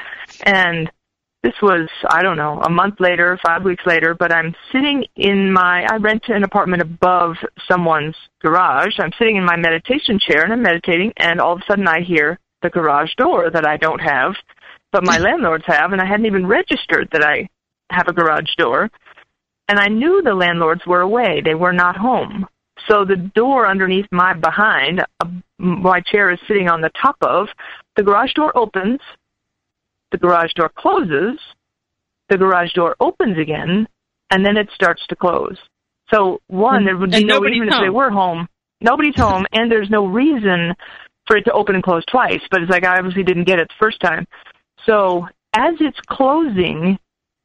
And this was, I don't know, a month later, 5 weeks later, but I'm sitting in I rent an apartment above someone's garage. I'm sitting in my meditation chair, and I'm meditating, and all of a sudden I hear the garage door that I don't have, but my landlords have, and I hadn't even registered that I have a garage door. And I knew the landlords were away. They were not home. So the door underneath my behind, my chair is sitting on the top of, the garage door opens, the garage door closes, the garage door opens again, and then it starts to close. So, one, there would be no, even if they were home, nobody's home, and there's no reason for it to open and close twice. But it's like I obviously didn't get it the first time. So as it's closing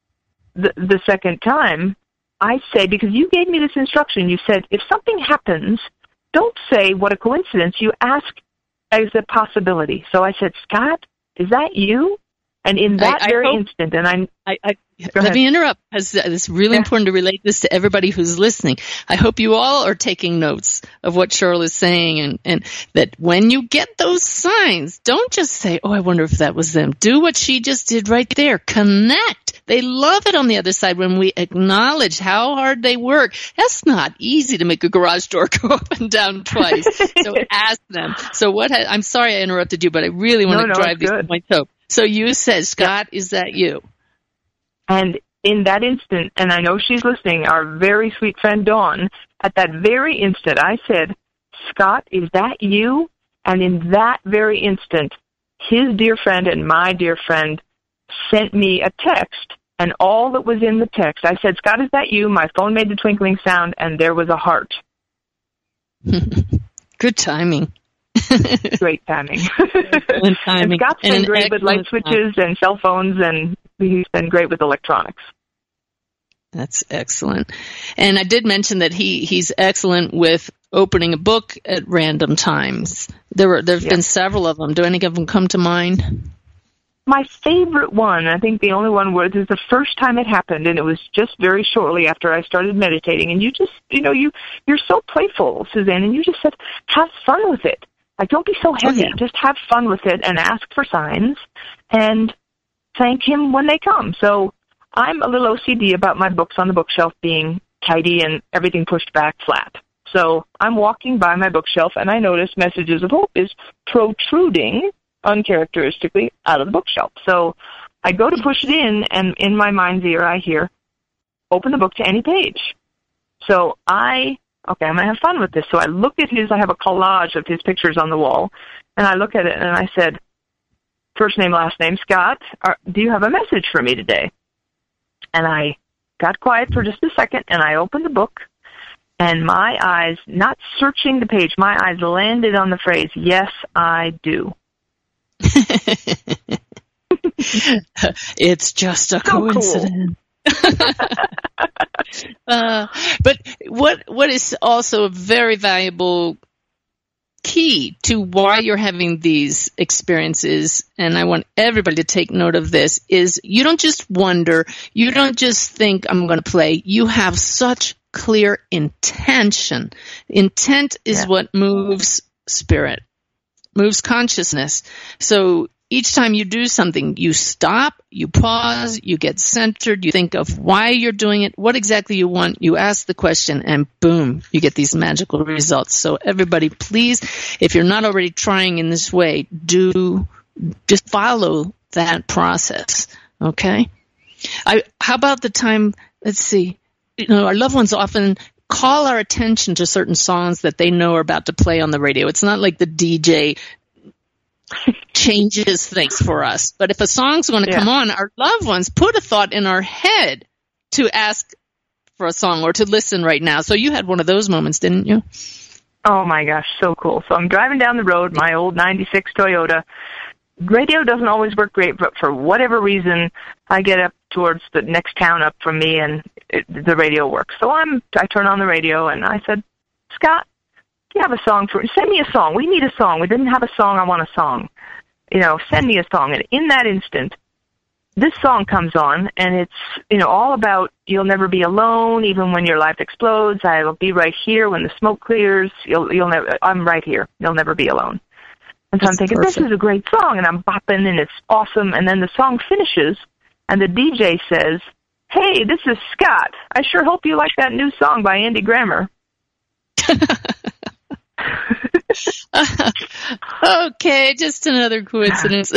the second time, I say, because you gave me this instruction, you said, if something happens, don't say what a coincidence. You ask as a possibility. So I said, Scott, is that you? And in that instant, and let me interrupt, because it's really important to relate this to everybody who's listening. I hope you all are taking notes of what Cheryl is saying, and that when you get those signs, don't just say, oh, I wonder if that was them. Do what she just did right there. Connect. They love it on the other side when we acknowledge how hard they work. That's not easy to make a garage door go up and down twice. So ask them. So I'm sorry I interrupted you, but I really want to drive these points home. So you said, Scott, is that you? And in that instant, and I know she's listening, our very sweet friend Dawn, at that very instant, I said, Scott, is that you? And in that very instant, his dear friend and my dear friend sent me a text, and all that was in the text, I said, Scott, is that you? My phone made the twinkling sound, and there was a heart. Good timing. Great timing. Excellent timing. And Scott's been great with light switches and cell phones, and he's been great with electronics. That's excellent. And I did mention that he's excellent with opening a book at random times. There've been several of them. Do any of them come to mind? my favorite one, I think the only one where this is the first time it happened, and it was just very shortly after I started meditating, and you just, you're so playful, Suzanne, and you just said, have fun with it. Like, don't be so heavy. Oh, yeah. Just have fun with it and ask for signs and thank him when they come. So I'm a little OCD about my books on the bookshelf being tidy and everything pushed back flat. So I'm walking by my bookshelf, and I notice Messages of Hope is protruding uncharacteristically out of the bookshelf. So I go to push it in, and in my mind's ear I hear, open the book to any page. So I'm going to have fun with this. So I look at I have a collage of his pictures on the wall, and I look at it, and I said, first name, last name, Scott, do you have a message for me today? And I got quiet for just a second, and I opened the book, and my eyes, not searching the page, my eyes landed on the phrase, yes, I do. It's just a coincidence. Cool. But what is also a very valuable key to why you're having these experiences, and I want everybody to take note of this, is you don't just wonder, you don't just think I'm going to play, you have such clear intention. Intent is what moves spirit, moves consciousness. So each time you do something, you stop, you pause, you get centered, you think of why you're doing it, what exactly you want, you ask the question, and boom, you get these magical results. So everybody, please, if you're not already trying in this way, just follow that process, okay? How about the time, let's see, our loved ones often call our attention to certain songs that they know are about to play on the radio. It's not like the DJ changes things for us. But if a song's going to come on, our loved ones put a thought in our head to ask for a song or to listen right now. So you had one of those moments, didn't you? Oh, my gosh, so cool. So I'm driving down the road, my old 96 Toyota. Radio doesn't always work great, but for whatever reason, I get up towards the next town up from me, and the radio works. So I turn on the radio, and I said, Scott, do you have a song send me a song. We need a song. We didn't have a song. I want a song. Send me a song. And in that instant, this song comes on, and it's, all about you'll never be alone, even when your life explodes. I will be right here when the smoke clears. I'm right here. You'll never be alone. And so I'm thinking, perfect. This is a great song, and I'm bopping, and it's awesome. And then the song finishes, and the DJ says, hey, this is Scott. I sure hope you like that new song by Andy Grammer. Okay, just another coincidence.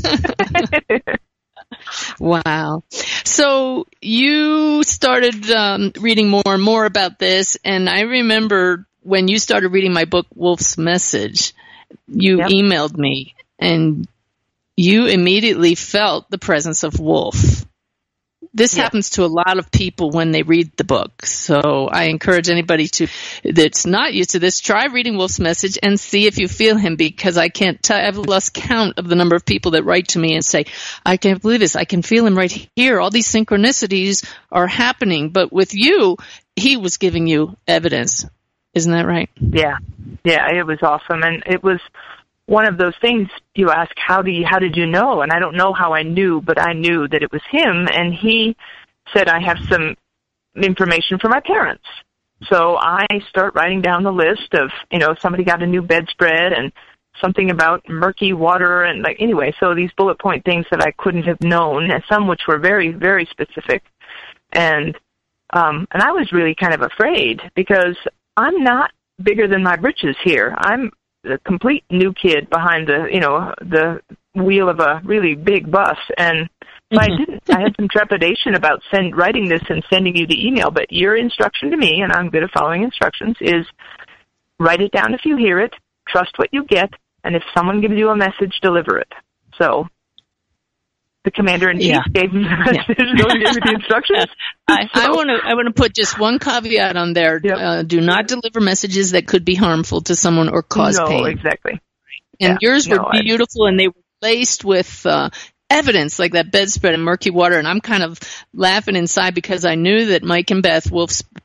Wow. So you started reading more and more about this, and I remember when you started reading my book, Wolf's Message, you emailed me, and you immediately felt the presence of Wolf. This happens to a lot of people when they read the book. So I encourage anybody that's not used to this, try reading Wolf's Message and see if you feel him, because I can't tell, I've lost count of the number of people that write to me and say, I can't believe this. I can feel him right here. All these synchronicities are happening. But with you, he was giving you evidence. Isn't that right? Yeah. Yeah, it was awesome. And it was one of those things you ask, how did you know? And I don't know how I knew, but I knew that it was him. And he said, I have some information for my parents. So I start writing down the list of, somebody got a new bedspread and something about murky water and anyway, so these bullet point things that I couldn't have known, and some which were very, very specific. And I was really kind of afraid, because I'm not bigger than my britches here. I'm the complete new kid behind the wheel of a really big bus. And so I had some trepidation about writing this and sending you the email, but your instruction to me, and I'm good at following instructions, is write it down if you hear it, trust what you get, and if someone gives you a message, deliver it. So the commander-in-chief gave me the message, gave me the instructions. I want to put just one caveat on there. Yep. Do not deliver messages that could be harmful to someone or cause pain. No, exactly. And yours were beautiful, and they were laced with evidence, like that bedspread and murky water. And I'm kind of laughing inside, because I knew that Mike and Beth, Wolf's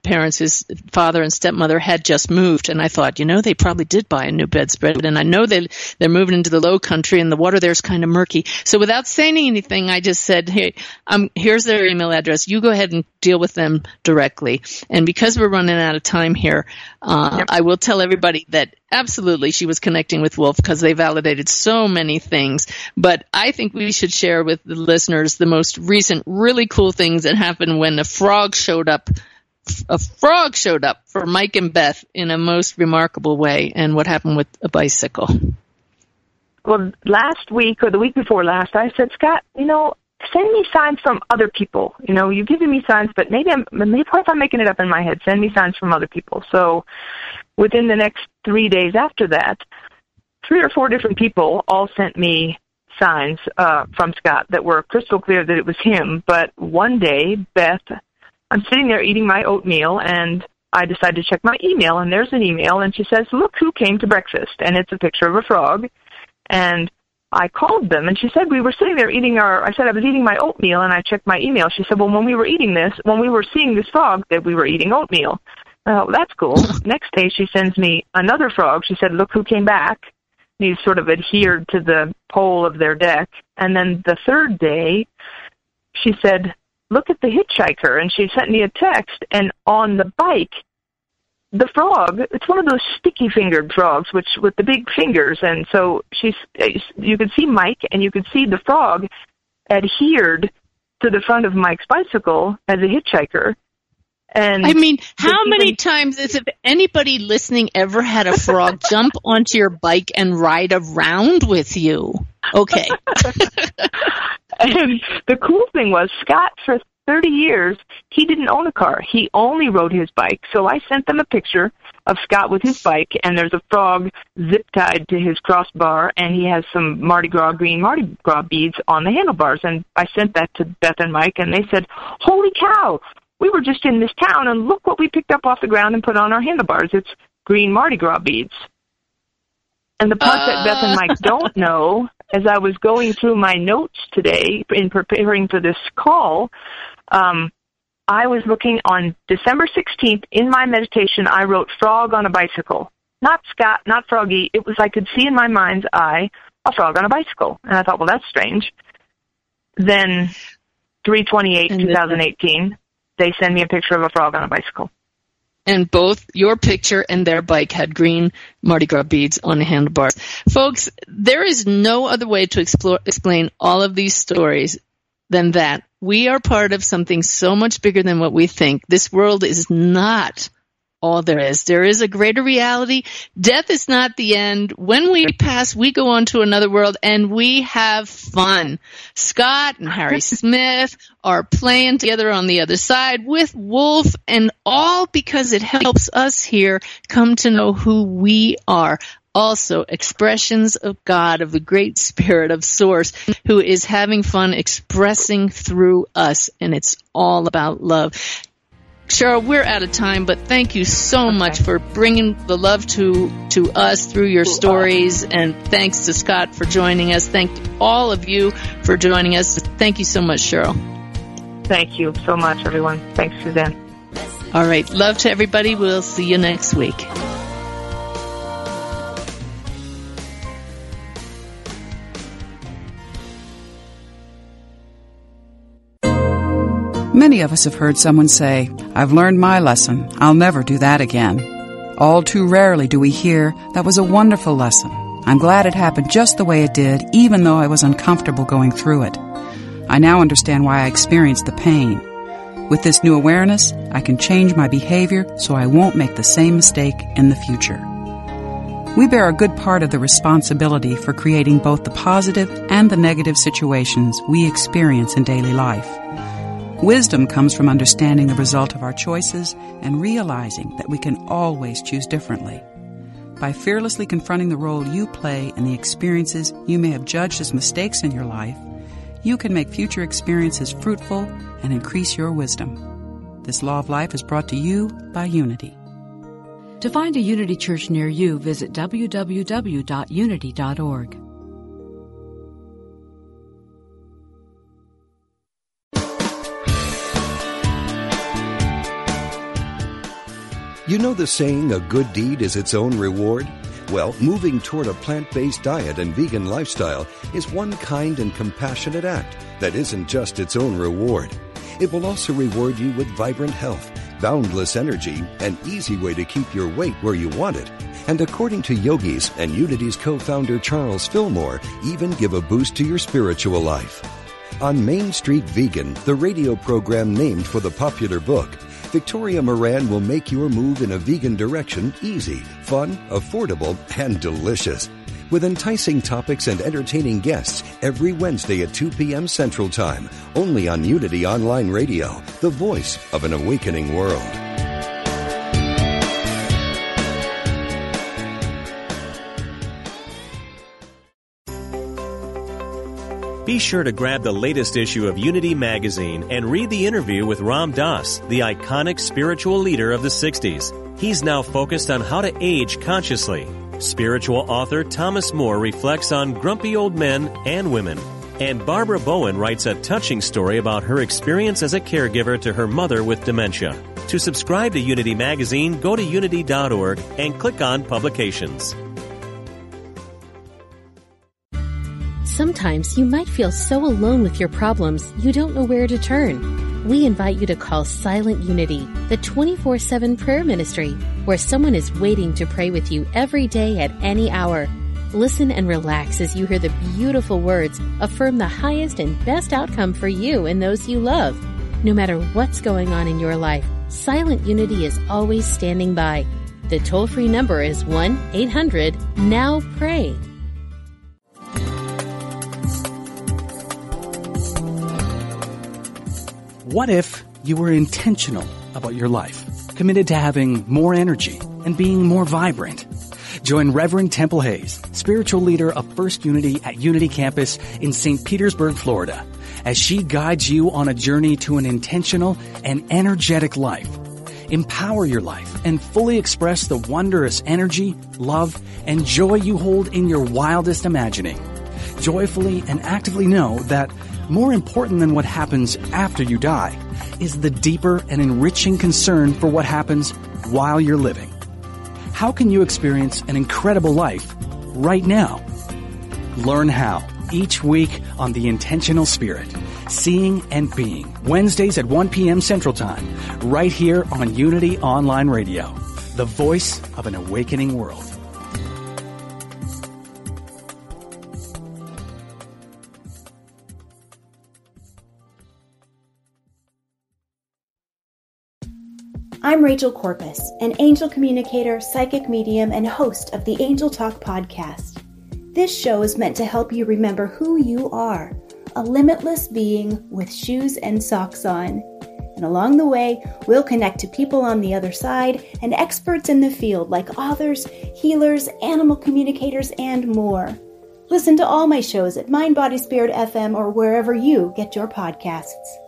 parents, his father and stepmother, had just moved. And I thought, they probably did buy a new bedspread. And I know they're moving into the low country and the water there's kind of murky. So without saying anything, I just said, hey, here's their email address. You go ahead and deal with them directly. And because we're running out of time here, I will tell everybody that absolutely she was connecting with Wolf because they validated so many things. But I think we should share with the listeners the most recent really cool things that happened when a frog showed up for Mike and Beth in a most remarkable way, and what happened with a bicycle. Well, last week or the week before last, I said, Scott, send me signs from other people. You've given me signs, but maybe if I'm making it up in my head, send me signs from other people. So within the next 3 days after that, 3 or 4 different people all sent me signs from Scott that were crystal clear that it was him. But one day, Beth, I'm sitting there eating my oatmeal, and I decided to check my email, and there's an email, and she says, look who came to breakfast, and it's a picture of a frog. And I called them, and she said, we were sitting there I said I was eating my oatmeal, and I checked my email. She said, well, when we were seeing this frog, that we were eating oatmeal. Oh, that's cool. Next day, she sends me another frog. She said, look who came back. He's sort of adhered to the pole of their deck. And then the third day, she said, look at the hitchhiker. And she sent me a text, and on the bike, the frog, it's one of those sticky-fingered frogs, with the big fingers. And so you could see Mike, and you could see the frog adhered to the front of Mike's bicycle as a hitchhiker. And how many times has anybody listening ever had a frog jump onto your bike and ride around with you? Okay. And the cool thing was, Scott, for 30 years, he didn't own a car. He only rode his bike. So I sent them a picture of Scott with his bike, and there's a frog zip-tied to his crossbar, and he has some green Mardi Gras beads on the handlebars. And I sent that to Beth and Mike, and they said, holy cow! We were just in this town, and look what we picked up off the ground and put on our handlebars. It's green Mardi Gras beads. And the part that Beth and Mike don't know, as I was going through my notes today in preparing for this call, I was looking on December 16th. In my meditation, I wrote frog on a bicycle. Not Scott, not Froggy. It was, I could see in my mind's eye, a frog on a bicycle. And I thought, well, that's strange. Then 3/28/2018. They send me a picture of a frog on a bicycle. And both your picture and their bike had green Mardi Gras beads on the handlebars. Folks, there is no other way to explain all of these stories than that. We are part of something so much bigger than what we think. This world is not all there is. There is a greater reality. Death is not the end. When we pass, we go on to another world, and we have fun. Scott and Harry Smith are playing together on the other side with Wolf, and all because it helps us here come to know who we are. Also, expressions of God, of the great spirit of Source, who is having fun expressing through us, and it's all about love. Cheryl, we're out of time, but thank you so much for bringing the love to us through your stories, and thanks to Scott for joining us. Thank all of you for joining us. Thank you so much, Cheryl. Thank you so much, everyone. Thanks, Suzanne. All right. Love to everybody. We'll see you next week. Many of us have heard someone say, I've learned my lesson. I'll never do that again. All too rarely do we hear, that was a wonderful lesson. I'm glad it happened just the way it did, even though I was uncomfortable going through it. I now understand why I experienced the pain. With this new awareness, I can change my behavior so I won't make the same mistake in the future. We bear a good part of the responsibility for creating both the positive and the negative situations we experience in daily life. Wisdom comes from understanding the result of our choices and realizing that we can always choose differently. By fearlessly confronting the role you play in the experiences you may have judged as mistakes in your life, you can make future experiences fruitful and increase your wisdom. This Law of Life is brought to you by Unity. To find a Unity Church near you, visit www.unity.org. You know the saying, a good deed is its own reward? Well, moving toward a plant-based diet and vegan lifestyle is one kind and compassionate act that isn't just its own reward. It will also reward you with vibrant health, boundless energy, an easy way to keep your weight where you want it. And according to yogis and Unity's co-founder Charles Fillmore, even give a boost to your spiritual life. On Main Street Vegan, the radio program named for the popular book, Victoria Moran will make your move in a vegan direction easy, fun, affordable, and delicious. With enticing topics and entertaining guests every Wednesday at 2 p.m. Central Time, only on Unity Online Radio, the voice of an awakening world. Be sure to grab the latest issue of Unity Magazine and read the interview with Ram Dass, the iconic spiritual leader of the 60s. He's now focused on how to age consciously. Spiritual author Thomas Moore reflects on grumpy old men and women. And Barbara Bowen writes a touching story about her experience as a caregiver to her mother with dementia. To subscribe to Unity Magazine, go to unity.org and click on Publications. Sometimes you might feel so alone with your problems, you don't know where to turn. We invite you to call Silent Unity, the 24/7 prayer ministry, where someone is waiting to pray with you every day at any hour. Listen and relax as you hear the beautiful words affirm the highest and best outcome for you and those you love. No matter what's going on in your life, Silent Unity is always standing by. The toll-free number is 1-800-NOW-PRAY. What if you were intentional about your life, committed to having more energy and being more vibrant? Join Reverend Temple Hayes, spiritual leader of First Unity at Unity Campus in St. Petersburg, Florida, as she guides you on a journey to an intentional and energetic life. Empower your life and fully express the wondrous energy, love, and joy you hold in your wildest imagining. Joyfully and actively know that more important than what happens after you die is the deeper and enriching concern for what happens while you're living. How can you experience an incredible life right now? Learn how each week on The Intentional Spirit, Seeing and Being, Wednesdays at 1 p.m. Central Time, right here on Unity Online Radio, the voice of an awakening world. I'm Rachel Corpus, an angel communicator, psychic medium, and host of the Angel Talk podcast. This show is meant to help you remember who you are, a limitless being with shoes and socks on. And along the way, we'll connect to people on the other side and experts in the field like authors, healers, animal communicators, and more. Listen to all my shows at Mind, Body, Spirit FM or wherever you get your podcasts.